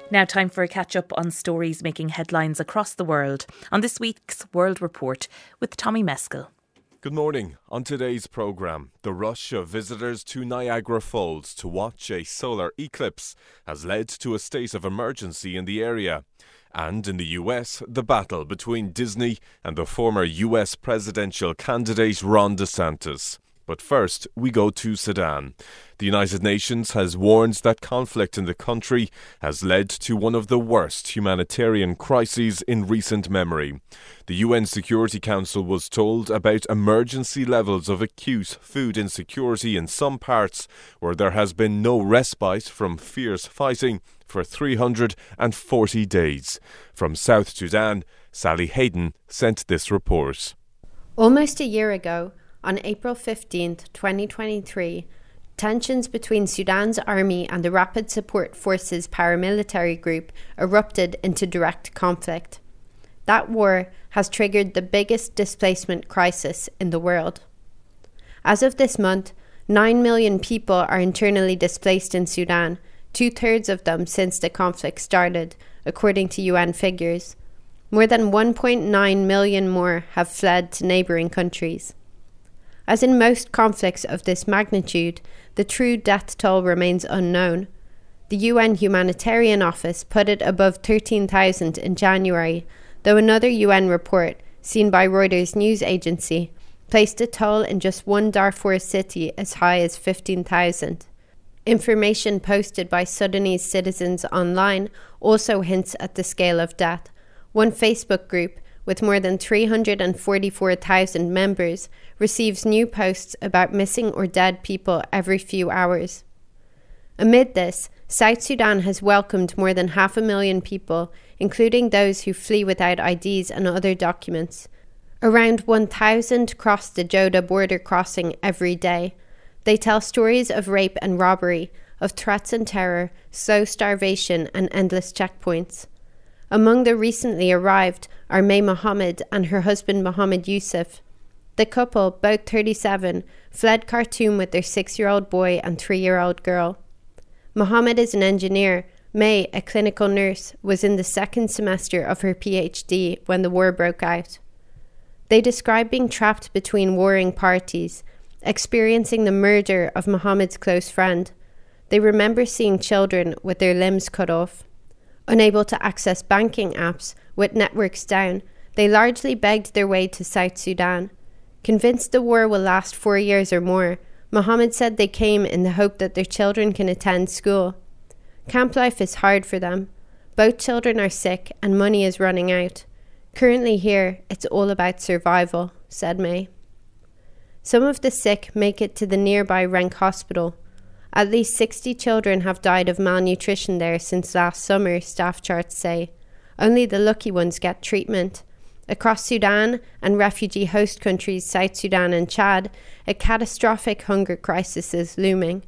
Now time for a catch-up on stories making headlines across the world on this week's World Report with Tommy Meskel. Good morning. On today's programme, the rush of visitors to Niagara Falls to watch a solar eclipse has led to a state of emergency in the area. And in the US, the battle between Disney and the former US presidential candidate Ron DeSantis. But first, we go to Sudan. The United Nations has warned that conflict in the country has led to one of the worst humanitarian crises in recent memory. The UN Security Council was told about emergency levels of acute food insecurity in some parts where there has been no respite from fierce fighting for 340 days. From South Sudan, Sally Hayden sent this report. Almost a year ago, on April 15, 2023, tensions between Sudan's army and the Rapid Support Forces paramilitary group erupted into direct conflict. That war has triggered the biggest displacement crisis in the world. As of this month, 9 million people are internally displaced in Sudan, 2/3 of them since the conflict started, according to UN figures. More than 1.9 million more have fled to neighbouring countries. As in most conflicts of this magnitude, the true death toll remains unknown. The UN Humanitarian Office put it above 13,000 in January, though another UN report, seen by Reuters news agency, placed the toll in just one Darfur city as high as 15,000. Information posted by Sudanese citizens online also hints at the scale of death. One Facebook group, with more than 344,000 members, receives new posts about missing or dead people every few hours. Amid this, South Sudan has welcomed more than 500,000 people, including those who flee without IDs and other documents. Around 1,000 cross the Joda border crossing every day. They tell stories of rape and robbery, of threats and terror, slow starvation and endless checkpoints. Among the recently arrived are May Mohammed and her husband Mohammed Yusuf. The couple, both 37, fled Khartoum with their 6-year-old boy and 3-year-old girl. Mohammed is an engineer. May, a clinical nurse, was in the second semester of her PhD when the war broke out. They describe being trapped between warring parties, experiencing the murder of Mohammed's close friend. They remember seeing children with their limbs cut off. Unable to access banking apps, with networks down, they largely begged their way to South Sudan. Convinced the war will last 4 years or more, Mohammed said they came in the hope that their children can attend school. Camp life is hard for them. Both children are sick and money is running out. Currently here, it's all about survival, said May. Some of the sick make it to the nearby Renk hospital. At least 60 children have died of malnutrition there since last summer, staff charts say. Only the lucky ones get treatment. Across Sudan and refugee host countries South Sudan and Chad, a catastrophic hunger crisis is looming.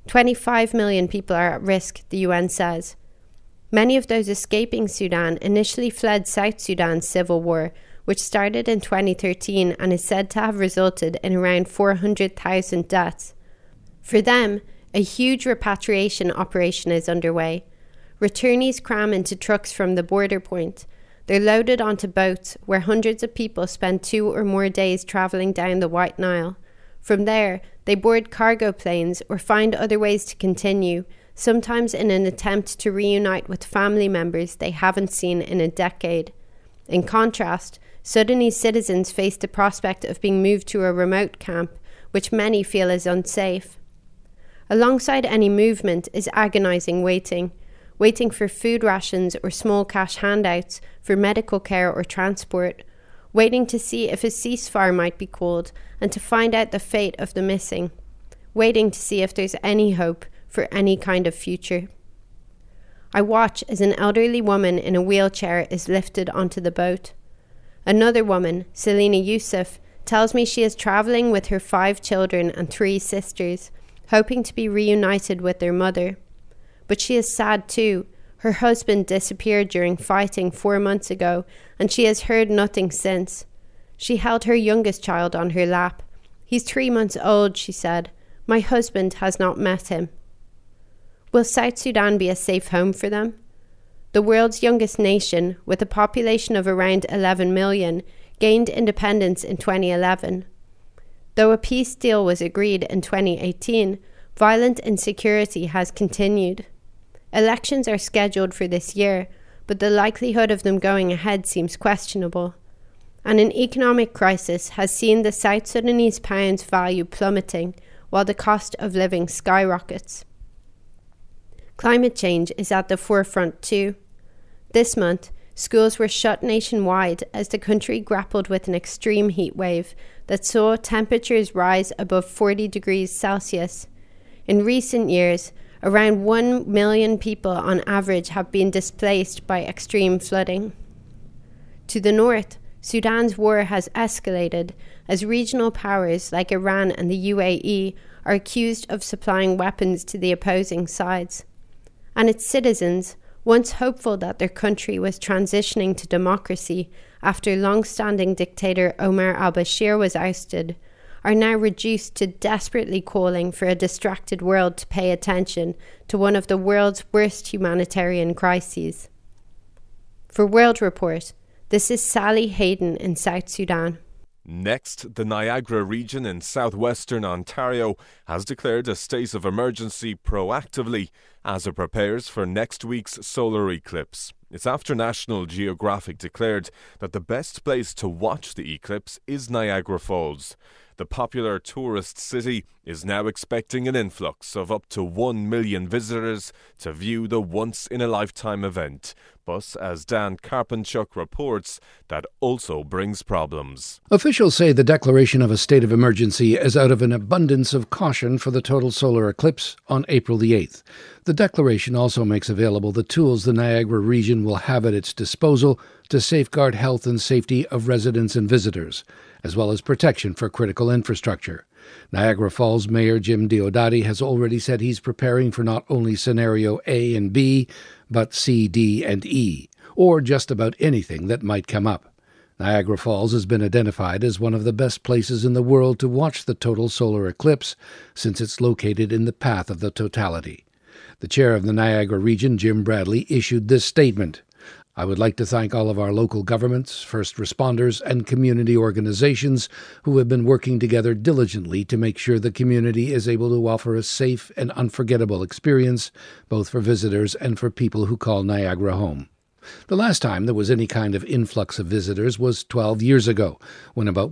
25 million people are at risk, the UN says. Many of those escaping Sudan initially fled South Sudan's civil war, which started in 2013 and is said to have resulted in around 400,000 deaths. For them, a huge repatriation operation is underway. Returnees cram into trucks from the border point. They're loaded onto boats where hundreds of people spend 2 or more days travelling down the White Nile. From there, they board cargo planes or find other ways to continue, sometimes in an attempt to reunite with family members they haven't seen in a decade. In contrast, Sudanese citizens face the prospect of being moved to a remote camp, which many feel is unsafe. Alongside any movement is agonising waiting for food rations or small cash handouts for medical care or transport, waiting to see if a ceasefire might be called and to find out the fate of the missing, waiting to see if there's any hope for any kind of future. I watch as an elderly woman in a wheelchair is lifted onto the boat. Another woman, Selina Yusuf, tells me she is travelling with her 5 children and 3 sisters, hoping to be reunited with their mother. But she is sad too. Her husband disappeared during fighting 4 months ago, and she has heard nothing since. She held her youngest child on her lap. He's 3 months old, she said. My husband has not met him. Will South Sudan be a safe home for them? the world's youngest nation, with a population of around 11 million, gained independence in 2011. Though a peace deal was agreed in 2018, violent insecurity has continued. Elections are scheduled for this year, but the likelihood of them going ahead seems questionable. And an economic crisis has seen the South Sudanese pound's value plummeting, while the cost of living skyrockets. Climate change is at the forefront too. This month, schools were shut nationwide as the country grappled with an extreme heat wave that saw temperatures rise above 40 degrees Celsius. In recent years, around 1 million people on average have been displaced by extreme flooding. To the north, Sudan's war has escalated as regional powers like Iran and the UAE are accused of supplying weapons to the opposing sides. And its citizens, once hopeful that their country was transitioning to democracy after long-standing dictator Omar al-Bashir was ousted, are now reduced to desperately calling for a distracted world to pay attention to one of the world's worst humanitarian crises. For World Report, this is Sally Hayden in South Sudan. Next, the Niagara region in southwestern Ontario has declared a state of emergency proactively as it prepares for next week's solar eclipse. It's after National Geographic declared that the best place to watch the eclipse is Niagara Falls. The popular tourist city is now expecting an influx of up to 1 million visitors to view the once-in-a-lifetime event. But, as Dan Karpenchuk reports, that also brings problems. Officials say the declaration of a state of emergency is out of an abundance of caution for the total solar eclipse on April the 8th. The declaration also makes available the tools the Niagara region will have at its disposal to safeguard health and safety of residents and visitors, as well as protection for critical infrastructure. Niagara Falls Mayor Jim Diodati has already said he's preparing for not only scenario A and B, but C, D, and E, or just about anything that might come up. Niagara Falls has been identified as one of the best places in the world to watch the total solar eclipse, since it's located in the path of the totality. The chair of the Niagara region, Jim Bradley, issued this statement. I would like to thank all of our local governments, first responders, and community organizations who have been working together diligently to make sure the community is able to offer a safe and unforgettable experience, both for visitors and for people who call Niagara home. The last time there was any kind of influx of visitors was 12 years ago, when about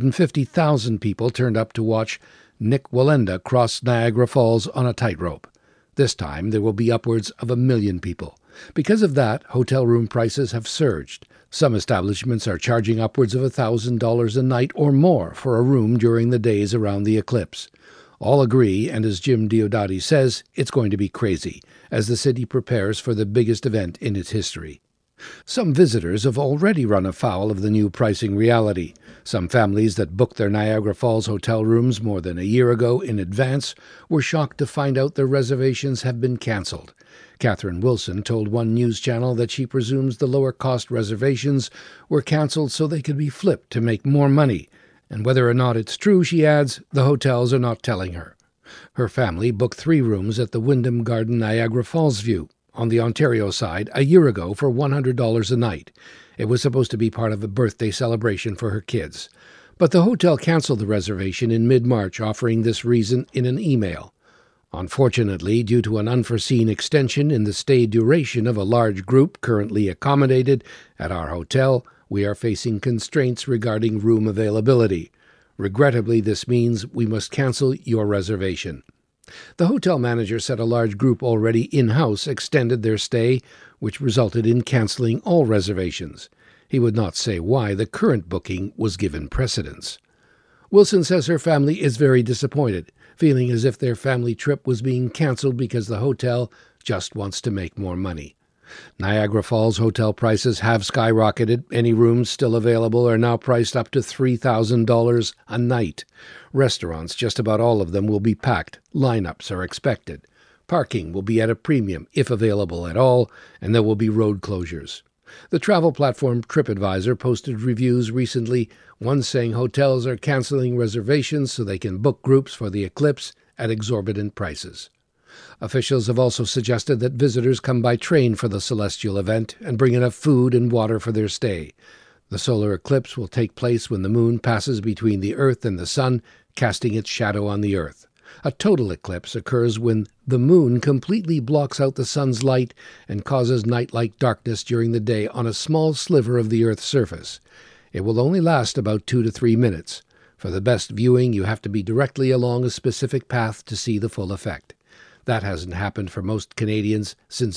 150,000 people turned up to watch Nick Wallenda cross Niagara Falls on a tightrope. This time there will be upwards of 1 million people. Because of that, hotel room prices have surged. Some establishments are charging upwards of $1,000 a night or more for a room during the days around the eclipse. All agree, and as Jim Diodati says, it's going to be crazy, as the city prepares for the biggest event in its history. Some visitors have already run afoul of the new pricing reality. Some families that booked their Niagara Falls hotel rooms more than a year ago in advance were shocked to find out their reservations have been cancelled. Catherine Wilson told one news channel that she presumes the lower-cost reservations were cancelled so they could be flipped to make more money. And whether or not it's true, she adds, the hotels are not telling her. Her family booked 3 rooms at the Wyndham Garden Niagara Falls View on the Ontario side a year ago for $100 a night. It was supposed to be part of a birthday celebration for her kids. But the hotel cancelled the reservation in mid-March, offering this reason in an email. Unfortunately, due to an unforeseen extension in the stay duration of a large group currently accommodated at our hotel, we are facing constraints regarding room availability. Regrettably, this means we must cancel your reservation. The hotel manager said a large group already in-house extended their stay, which resulted in cancelling all reservations. He would not say why the current booking was given precedence. Wilson says her family is very disappointed, feeling as if their family trip was being cancelled because the hotel just wants to make more money. Niagara Falls hotel prices have skyrocketed. Any rooms still available are now priced up to $3,000 a night. Restaurants, just about all of them, will be packed. Lineups are expected. Parking will be at a premium, if available at all, and there will be road closures. The travel platform TripAdvisor posted reviews recently, one saying hotels are cancelling reservations so they can book groups for the eclipse at exorbitant prices. Officials have also suggested that visitors come by train for the celestial event and bring enough food and water for their stay. The solar eclipse will take place when the moon passes between the Earth and the Sun, casting its shadow on the Earth. A total eclipse occurs when the moon completely blocks out the sun's light and causes night-like darkness during the day on a small sliver of the Earth's surface. It will only last about 2 to 3 minutes. For the best viewing, you have to be directly along a specific path to see the full effect. That hasn't happened for most Canadians since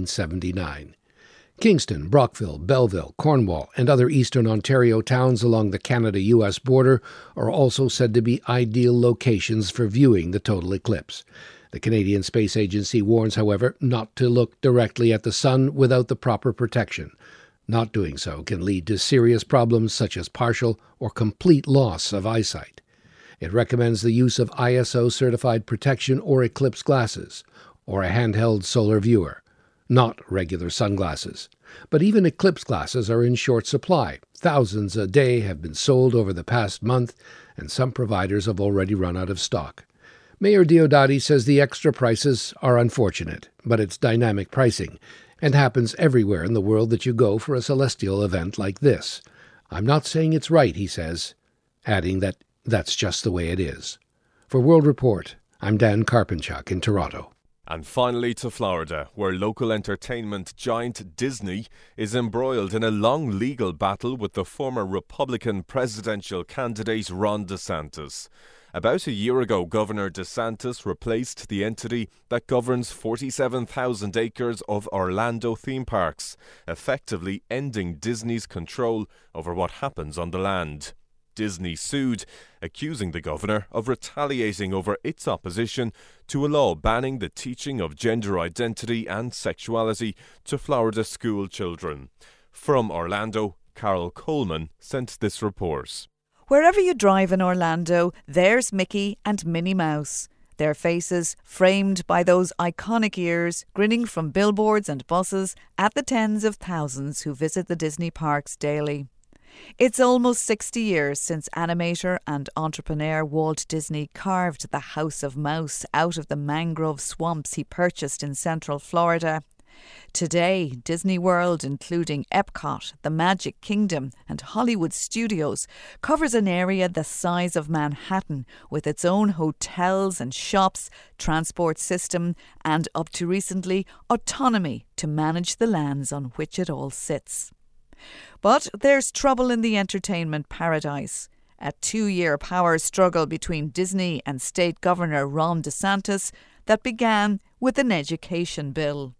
1979. Kingston, Brockville, Belleville, Cornwall, and other eastern Ontario towns along the Canada-US border are also said to be ideal locations for viewing the total eclipse. The Canadian Space Agency warns, however, not to look directly at the sun without the proper protection. Not doing so can lead to serious problems such as partial or complete loss of eyesight. It recommends the use of ISO-certified protection or eclipse glasses, or a handheld solar viewer, not regular sunglasses. But even eclipse glasses are in short supply. Thousands a day have been sold over the past month, and some providers have already run out of stock. Mayor Diodati says the extra prices are unfortunate, but it's dynamic pricing, and happens everywhere in the world that you go for a celestial event like this. I'm not saying it's right, he says, adding that that's just the way it is. For World Report, I'm Dan Karpinchuk in Toronto. And finally to Florida, where local entertainment giant Disney is embroiled in a long legal battle with the former Republican presidential candidate Ron DeSantis. About a year ago, Governor DeSantis replaced the entity that governs 47,000 acres of Orlando theme parks, effectively ending Disney's control over what happens on the land. Disney sued, accusing the governor of retaliating over its opposition to a law banning the teaching of gender identity and sexuality to Florida school children. From Orlando, Carol Coleman sent this report. Wherever you drive in Orlando, there's Mickey and Minnie Mouse. Their faces framed by those iconic ears, grinning from billboards and buses at the tens of thousands who visit the Disney parks daily. It's almost 60 years since animator and entrepreneur Walt Disney carved the House of Mouse out of the mangrove swamps he purchased in central Florida. Today, Disney World, including Epcot, the Magic Kingdom and Hollywood Studios, covers an area the size of Manhattan with its own hotels and shops, transport system and, up to recently, autonomy to manage the lands on which it all sits. But there's trouble in the entertainment paradise. A 2-year power struggle between Disney and State Governor Ron DeSantis that began with an education bill.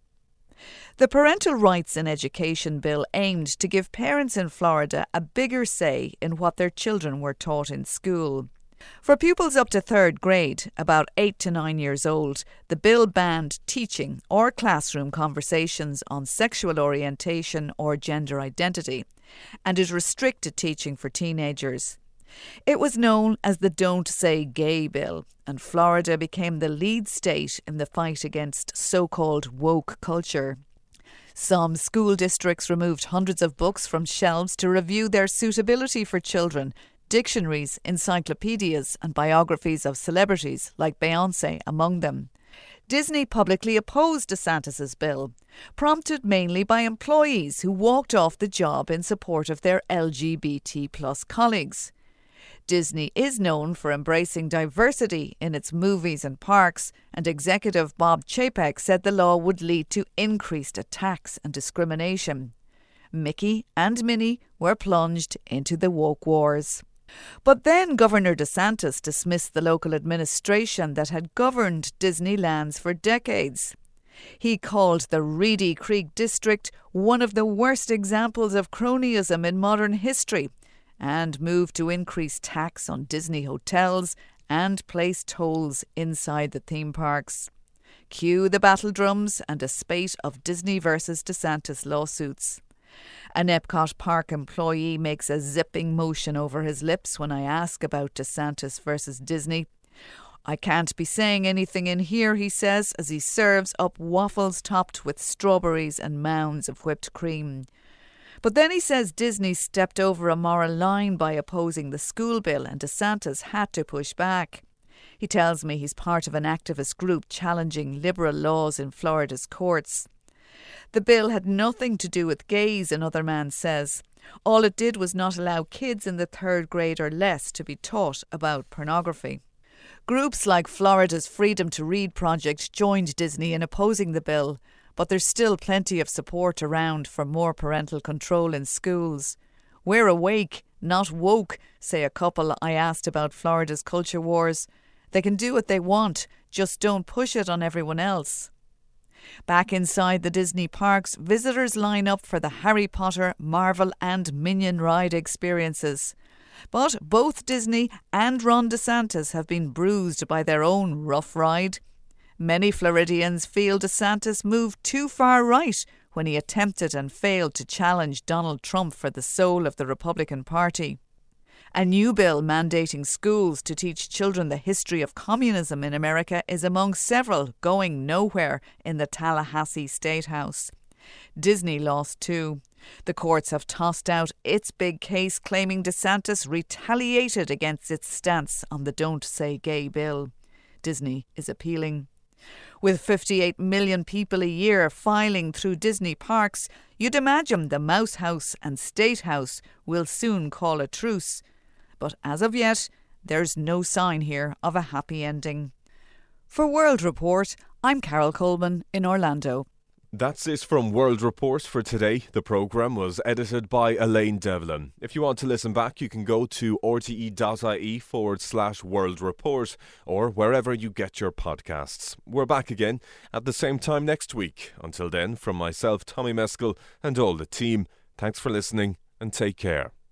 The Parental Rights in Education Bill aimed to give parents in Florida a bigger say in what their children were taught in school. For pupils up to 3rd grade, about 8 to 9 years old, the bill banned teaching or classroom conversations on sexual orientation or gender identity, and it restricted teaching for teenagers. It was known as the Don't Say Gay Bill, and Florida became the lead state in the fight against so-called woke culture. Some school districts removed hundreds of books from shelves to review their suitability for children, dictionaries, encyclopedias and biographies of celebrities like Beyoncé among them. Disney publicly opposed DeSantis' bill, prompted mainly by employees who walked off the job in support of their LGBT+ colleagues. Disney is known for embracing diversity in its movies and parks, and executive Bob Chapek said the law would lead to increased attacks and discrimination. Mickey and Minnie were plunged into the woke wars. But then Governor DeSantis dismissed the local administration that had governed Disneylands for decades. He called the Reedy Creek district one of the worst examples of cronyism in modern history, and moved to increase tax on Disney hotels and place tolls inside the theme parks. Cue the battle drums and a spate of Disney versus DeSantis lawsuits. An Epcot Park employee makes a zipping motion over his lips when I ask about DeSantis versus Disney. I can't be saying anything in here, he says, as he serves up waffles topped with strawberries and mounds of whipped cream. But then he says Disney stepped over a moral line by opposing the school bill and DeSantis had to push back. He tells me he's part of an activist group challenging liberal laws in Florida's courts. The bill had nothing to do with gays, another man says. All it did was not allow kids in the 3rd grade or less to be taught about pornography. Groups like Florida's Freedom to Read project joined Disney in opposing the bill, but there's still plenty of support around for more parental control in schools. We're awake, not woke, say a couple I asked about Florida's culture wars. They can do what they want, just don't push it on everyone else. Back inside the Disney parks, visitors line up for the Harry Potter, Marvel and Minion ride experiences. But both Disney and Ron DeSantis have been bruised by their own rough ride. Many Floridians feel DeSantis moved too far right when he attempted and failed to challenge Donald Trump for the soul of the Republican Party. A new bill mandating schools to teach children the history of communism in America is among several going nowhere in the Tallahassee State House. Disney lost too. The courts have tossed out its big case claiming DeSantis retaliated against its stance on the Don't Say Gay bill. Disney is appealing. With 58 million people a year filing through Disney parks, you'd imagine the Mouse House and State House will soon call a truce. But as of yet, there's no sign here of a happy ending. For World Report, I'm Carol Coleman in Orlando. That's it from World Report for today. The programme was edited by Elaine Devlin. If you want to listen back, you can go to rte.ie/World Report or wherever you get your podcasts. We're back again at the same time next week. Until then, from myself, Tommy Meskel, and all the team, thanks for listening and take care.